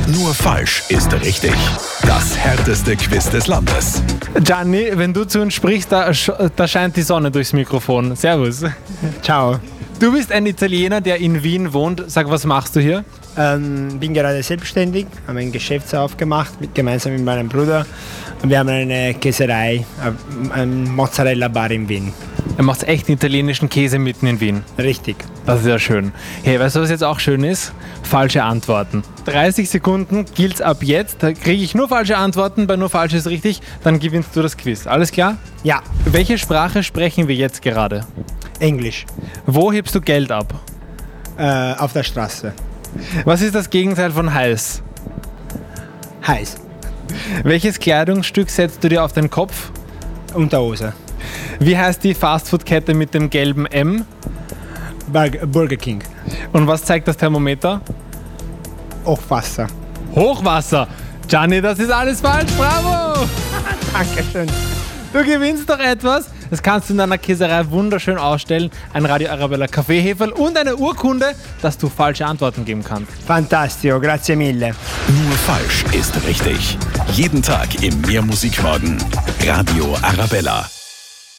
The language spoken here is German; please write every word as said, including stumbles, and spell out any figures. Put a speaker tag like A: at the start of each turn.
A: Nur falsch ist richtig. Das härteste Quiz des Landes.
B: Gianni, wenn du zu uns sprichst, da, da scheint die Sonne durchs Mikrofon. Servus.
C: Ciao.
B: Du bist ein Italiener, der in Wien wohnt. Sag, was machst du hier?
C: Ähm, bin gerade selbstständig, habe ein Geschäft aufgemacht, mit, gemeinsam mit meinem Bruder. Und wir haben eine Käserei, ein Mozzarella-Bar in Wien.
B: Er macht echten italienischen Käse mitten in Wien.
C: Richtig.
B: Das ist ja schön. Hey, weißt du, was jetzt auch schön ist? Falsche Antworten. dreißig Sekunden gilt's ab jetzt. Da kriege ich nur falsche Antworten, bei nur falsch ist richtig, dann gewinnst du das Quiz. Alles klar?
C: Ja.
B: Welche Sprache sprechen wir jetzt gerade?
C: Englisch.
B: Wo hebst du Geld ab?
C: Äh, auf der Straße.
B: Was ist das Gegenteil von heiß?
C: Heiß.
B: Welches Kleidungsstück setzt du dir auf den Kopf?
C: Unterhose.
B: Wie heißt die Fastfood-Kette mit dem gelben M?
C: Burger, Burger King.
B: Und was zeigt das Thermometer?
C: Hochwasser.
B: Hochwasser. Gianni, das ist alles falsch. Bravo!
C: Dankeschön.
B: Du gewinnst doch etwas. Das kannst du in deiner Käserei wunderschön ausstellen. Ein Radio Arabella Kaffeeheferl und eine Urkunde, dass du falsche Antworten geben kannst.
C: Fantastico, grazie mille.
A: Nur falsch ist richtig. Jeden Tag im Mehr Musikmorgen. Radio Arabella.